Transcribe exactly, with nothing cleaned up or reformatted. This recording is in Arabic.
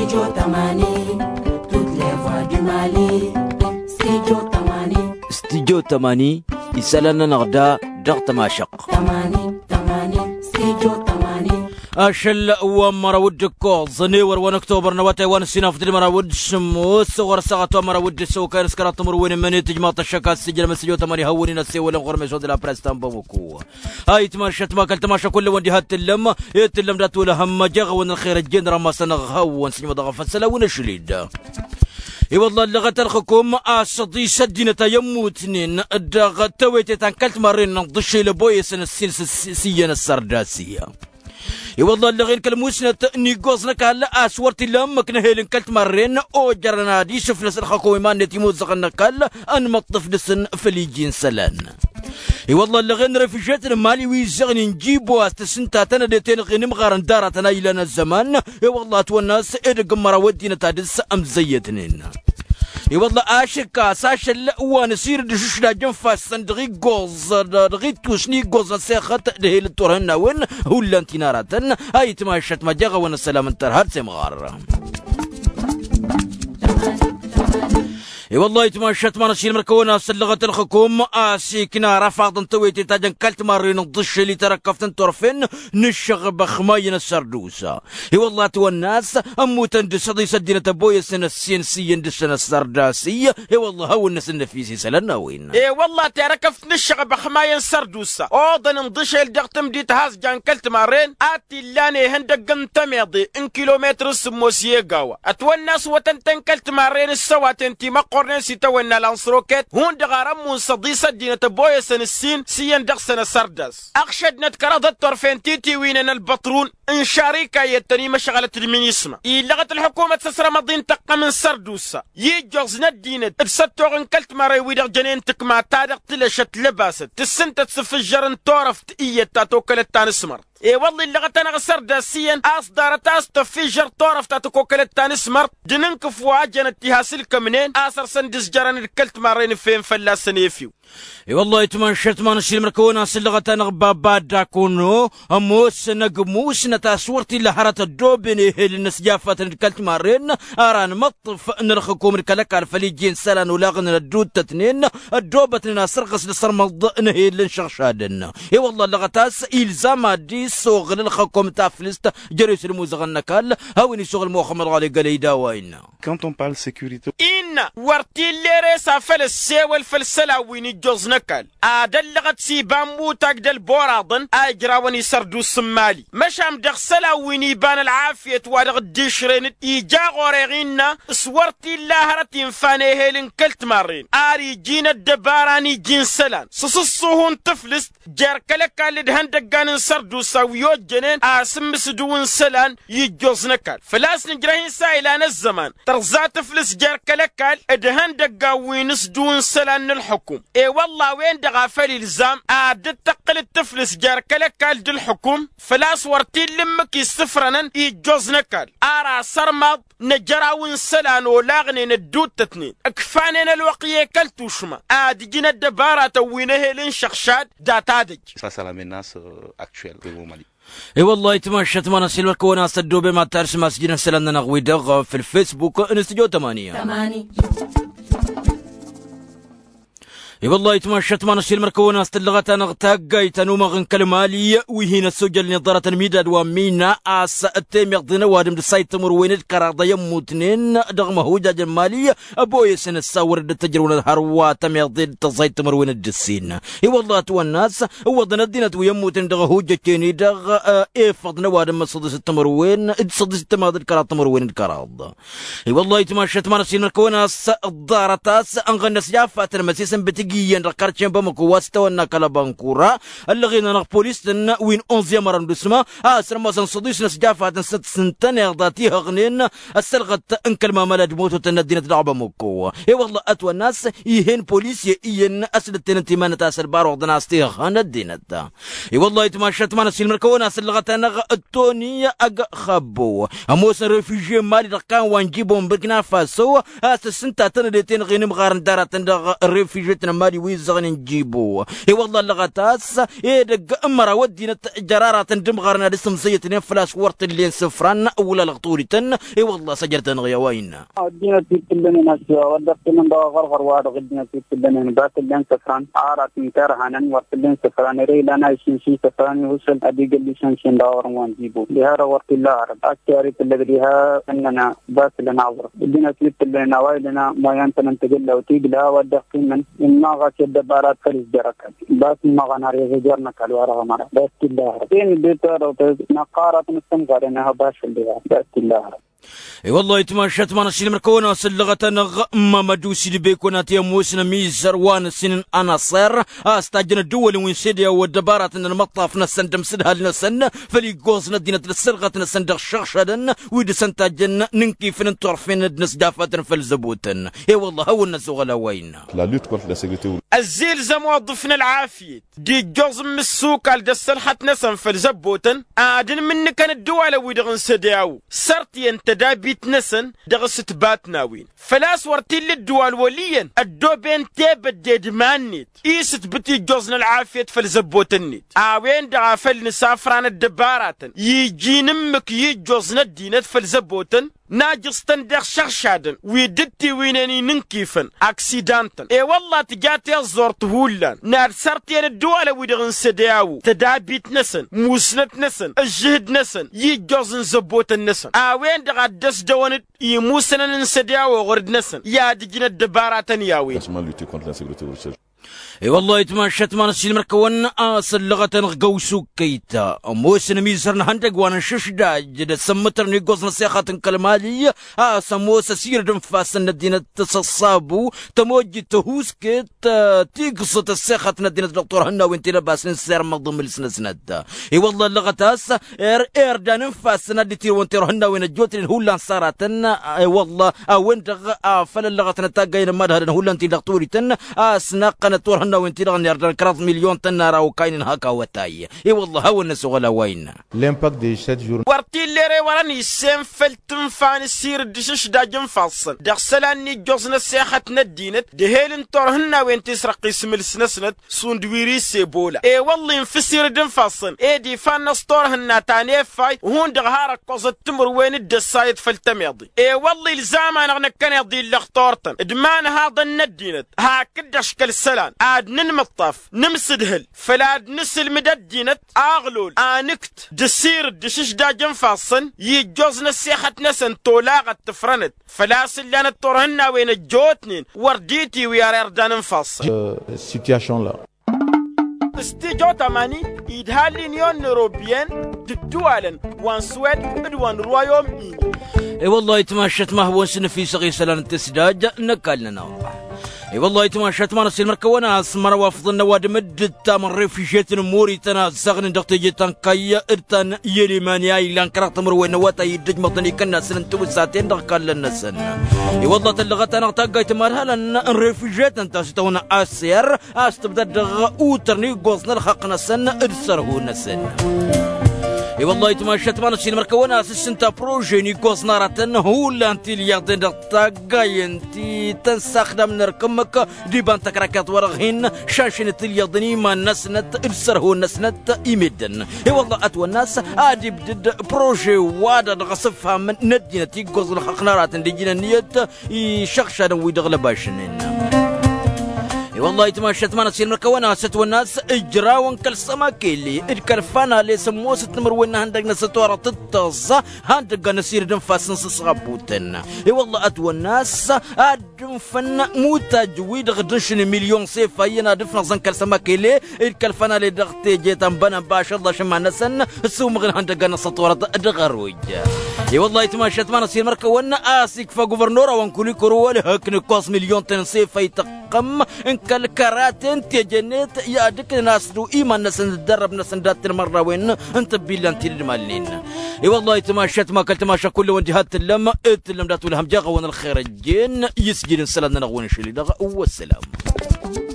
Studio Tamani, toutes les voix du Mali. Studio Tamani, Studio Tamani, Isalana Narda, Dartamashak. Tamani, Tamani, Studio Tamani. أشل ومرا ود كوز نيور ون أكتوبر نواتي ون السنة في مرا ود شموس ورسقة مرا ود السو كان سكرات مروين من تجمع الشكا السجل مسجو تماني هوني نسي ولا غرمي صوت لا بريستان بوكو هاي تمشت ما كل تماشى كل وندي هات اللم يتلم دات ولا هم جغ ون الخير الجن رما سنغ ون سنجم ضغف السلا ون شليد اي والله اللي غترخكم اصدي سدينه يموتنين دغ تويتي تنكلت مرين نضش لبويس السلسيه السرداسيه اي والله اللي غير كلموسنا نيغوزنا كالا اسورتي لما كنا هيلن كلت مرين او جرنا دي شفنا سرخكو ما نتي موزقنا كالا ان مطف دسن فليجين سلان اي والله اللي غير رفجاتنا مالي ويزغني نجيبو استسنتا تنا ديتين غير مغارن دارتنا الى الزمان اي والله تو الناس ادق مره ودينا تادس ام زيتنين اي والله اشكا ساشل وانا سير دشش لا جنفا صندغي غوز دغي توشني غوز ساخت دهيل التورهنا وين ولا انت ناراتن هاي تماشت ما جاغا وانا السلام انتر هرسي مغار اي والله يتمشت ما نشيل مركونا سلغت الحكومة اسيكنا رفض تويتي تاجن كلت مارين الضش اللي تركفت انترفن نشغ بخماين السردوسة اي والله تو الناس اموتن دسدي سدينة بويا سنة السينسية دسنة السرداسية اي والله هو الناس النفيسي سلنا وين اي والله تركفت نشغ بخماين السردوسة اوضن نضش الدغتم دي تهاز جان كلت مارين اتي لاني هندق انتميضي ان كيلومتر سموسيه قاوة اتو الناس وتنتن كلت مارين السوات انتي مقر قرنسي تونا لانسروكت هون دغارم صديسة دينة بويا سن السين سيان دغسن السردس أخشد نتكرض الطرفين تيتي ويننا البطرون إن شركة يتني مشغلة المينيسما إلغة الحكومة تسرى مضين تقى من سردوسة يجوز ندينة تستوغ انكلت مري ويدغ جنين تكما تادق تلشت لباست تسنت تسفجر انتورفت إيا تاتوكل التانسمر اي والله اللي غتانا غسر داسيا اصدار تاست في جر طرف تاتوكل التانسمر جننك فواجن اتهاسلك منين اثر سندس جران الكلت مارين فين فلا سنيفيو اي والله يتمنشت ما نشيل مركونا سلغت انا بابا داكونو اموس نقموس نتاسورتي لهرت الدوبني هي الناس جافت الكلت مارين اران مطف نرخكم الكلك الفليجين سلان ولاغن الدود تتنين الدوبة ناسرقس لصرمض نهي اللي نشغشادن اي والله لغتاس الزام دي سوغل الخكم تافلست جريس الموزغنكال هاويني سوغل محمد علي قالي داوين. Quand on parle sécurité إن ورتي اللي ريسا فلسي والفلسلا ويني جوز نكال أدلغت سيبامو تاقدل بوراضن أجراوني سردو السمالي مشام دغسلا ويني بان العافية وادغ ديشرين إيجا غوريغينا سورتي الله رتين فاني هيلين كلت مارين آري جينا الدباراني جين سلان سسسوهن تفلست جاركالك اللي دهن دقان سردو ساويوت جنين آسم سدوون سلان يجوز نكال فلاس نجرهين سايلان الزمان ترزات فلس جاركالك دهن دقاوين سدوون سلان الحكم اي والله وين دغافل الزام عاد تقل التفلس جاركالك دل الحكم فلاس ورتي لمك يستفرنن يجوز نكال ارى سرمض نجراون سلان ولاغني ندود تتنين اكفانين الوقية كالتوشما عاد جينا الدبارة وينه لنشخشاد داتادج. Ça c'est la menace euh, actuelle au Mali. اي والله يتمشت ما نسيل مركونا صدو بما تارس مسجنا سلنا نغوي دغ في الفيسبوك انستجو تمانية Tamani. اي والله يتمشت ما نشيل مركونا استلغت انا تاقيت انو مغن كلمالي وهنا السجل نظارة الميداد ومينا اس التيم يقضينا وادم السايت مروين الكراضة يموتنين دغمه هوجاج المالية ابوي سن الساور التجرون الهروا تم يقضي التزايت مروين الجسين اي والله تو الناس وضنا الدينة ويموتن دغ هوجاجيني دغ اي فضنا وادم صدس التمروين صدس التماد الكراضة مروين الكراضة اي والله يتمشت ما نشيل مركونا الدارتاس انغنس جافات المسيس بتجي جيان ركارتشن بمكو واستونا كلا بانكورا اللي غينا نغ بوليس تن وين أونزيا مرة ندسما آسر ما سنصديش نسجافة ست سنتين يغضاتيها غنين السلغت انكل ما ملاد موتو تندينة دعبة مكو اي والله اتوى الناس يهين بوليس يهين اسل التنتيمان تاسل بارو غدناستيها خانا الدينة اي والله يتماشت ما نسيل مركونا السلغت نغ التونية اغ خبو اموس ريفيجي مالي رقان وانجيبهم بركنا فاسو اسل سنتا تنديتين غيني مغارن دارة تندغ الريفيجي مالي ويزغن نجيبو اي والله اللغتاس اي دق امرا ودينا جرارة دمغرنا لسم زيتنا فلاش ورط اللي نسفران ولا لغطوريتن اي والله سجرت نغيا وين دينا تيتلن ناس ودقت من دو غرغر واد غدنا تيتلن بات اللي نسفران عارات مكرهنا ورط اللي نسفران ري لنا شي سفران وصل ادي قال شن شن دور وان جيبو لها ورط الله عرب اكثر اللي اننا بات لنا عبر دينا تيتلن وايلنا ما ينتن تجلى وتيجلا ودقت من ما غاك الدبارات فريز دركات بس ما غناري جرنا كالورا مرة بس الله فين بيتر نقارة نستمغر انها باش اللي بس الله اي والله يتماشت ما نسيل مركونا سلغة نغ ما مدوسي لبيكونا تيموسنا ميزر وان سنين انا صير استاجنا الدول وين سيديا والدبارات ان المطاف نسن دمسدها لنسن فلي قوزنا دينا السرغة نسن دغ شغشدن ويد سنتاجن ننكي فين طرفين نس دافات فالزبوتن اي والله هو الناس غلا وين لا لوت كونتر لا سيكوريتي الزلزال موظفنا العافية دي جوز من السوق على السلحة نسن فالزبوتن عادن من كان الدول ويدغن سداو سرتي انت دابيت نسن دغست باتناوين فلاس ورتي للدول وليا الدوبين تيب ديدمانيت ايست بتي جوزنا العافية فالزبوتنيت اوين دغا فالنسافران الدبارات يجي نمك يجوزنا الدينات فالزبوتن ناجس تندخ شغشادن ويدتي ويناني ننكيفن اكسيدانتن اي والله تجاتي الزورت هولان نار سرتين الدولة ويدغن سداو تدابيت نسن موسنت نسن الجهد نسن يجوزن زبوت النسن اوين دغا دس دوانت يموسنن سداو غرد نسن يا دجنا الدبارات ياوين اي والله يتماشت ما نسيل مركون اصل لغة غوسو كيتا موسن ميزرنا هندق وانا ششدا جدا سمتر نيقوز نسيخة كلمالية اسا موسى سير دنفاس ندينة تصصابو تموجي تهوس كيت تيقصة السيخة ندينة دكتور هنا وانتي لباس نسير مضم السنسند اي والله اللغة اسا اير اير دا ننفاس نديتي وانتي هنا وين الجوتين هولا صارتن اي والله وين دغ فل اللغة نتاقين مدهر هولا انتي دكتوري تن اسنا قنطور هنا وانتي دغن يردن كراط مليون تن راو كاين هكا وتاي اي والله هو الناس غلا وين لامباكت دي سبعة جور ورتي ليري وراني سنفل تنفان السير دشش داجن فاصل دغسلاني جوزنا سياحة ندينت دهيلن تورهنا وين تسرق اسم السنسنت سوندويري سيبولا اي والله ينفسير دن فاصل اي دي فان ستورهنا تاني فاي وهون دغهارك قوزة تمر وين الدسايد فالتميضي اي والله الزامان اغنى كان يضي اللخطورتن ادمان هذا الندينت هاكد اشكال السلام عاد ننمطف نمسدهل فلاد نسل مددينت اغلول انكت دسير دشش داجن فاصن يجوزنا السياحة نسن تولاغت تفرنت فلاس اللي انا تورهنا وين الجوتنين ورديتي ويا اردان فاصن سيتياسيون لا استيجو تماني يدهال اليونيون اوروبيان ددوالن وان سويد ادوان رويوم اي اي والله يتماشت ما هو سن في صغير سلان تسداج نكالنا اي والله يتماشت ما نسيل مركونا اسمر وافض النواد مد تامر ريفيجيت موري تنا زغن دقت جيتان كاي ارتان يلي مانيا يلان كرات مر وين وتا يدج مطني كنا سن تو ساعتين دقال لنا سن اي والله تلغت انا تاقيت مرهلن ريفيجيت انت ستونا اسير استبدا دغ اوترني غوزنا الحقنا سن ارسره نسن اي والله يتماشت ما نسيل مركونا اسسنتا بروجيني غوزنارتن هو لانتي الياردن دقاي انتي تنستخدم نركمك دي بانتك راكات ورغهن شاشن الياردني ما نسنت ارسره نسنت يمدن اي والله اتوا الناس ادي بدد بروجي وادا غصفها من ندينتي غوز الحقنارات دي جينا نيت يشخشن ويدغلباشنن والله يتماشت ما نسيل مركونا ست والناس اجراون كل سماكيلي الكرفانا اللي سموه ست مروينا هندق نستوارة تتصا هندق نسير دنفاس نص غابوتن اي والله اتو الناس ادنفن موتا جويد غدنشن مليون سيفا ينا دفن زن كل سماكيلي الكرفانا اللي دغتي جيتان بنا باش الله شما نسن السو مغن هندق نستوارة دغروج اي والله يتماشت ما نسيل مركونا اسيك فا غوفرنورا وانكولي كروالي هك نكوس مليون تن سيفا يتقم كالكراتين تجنيت يا دك ناس دو ايمان ناس ندرب ناس ندات المره وين انت بيلا انت المالين اي والله يتماشت ما كلت ماشى كل وجهات اللم اتلم دات الهم جاغ ون الخير الجن يسجل سلامنا نغون شلي دغ والسلام